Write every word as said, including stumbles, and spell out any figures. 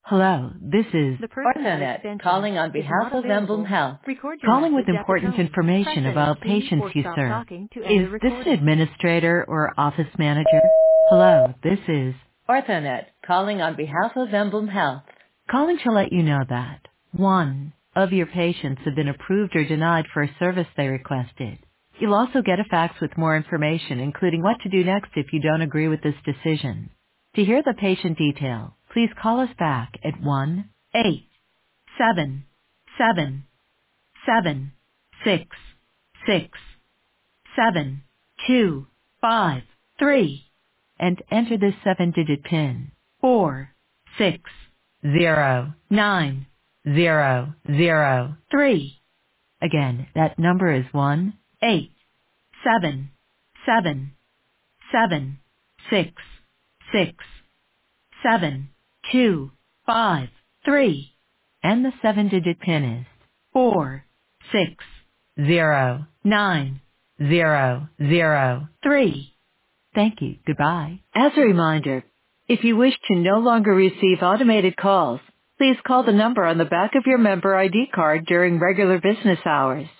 Hello, this is The person at Orthonet extension calling on is behalf not of Emblem available. Health. Record your Calling with message at the important tone. Press information any about key patients or you stop serve. talking to end Is the this an recording. administrator or office manager? Hello, this is Orthonet calling on behalf of Emblem Health. Calling to let you know that one of your patients have been approved or denied for a service they requested. You'll also get a fax with more information, including what to do next if you don't agree with this decision. To hear the patient detail, please call us back at one eight seven seven seven six six seven two five three and enter this seven-digit PIN. Four six zero nine zero zero three. Again, that number is one eight seven seven seven six six seven two five three. And the seven-digit PIN is four six zero nine zero zero three. Thank you. Goodbye. As a reminder, if you wish to no longer receive automated calls, please call the number on the back of your member I D card during regular business hours.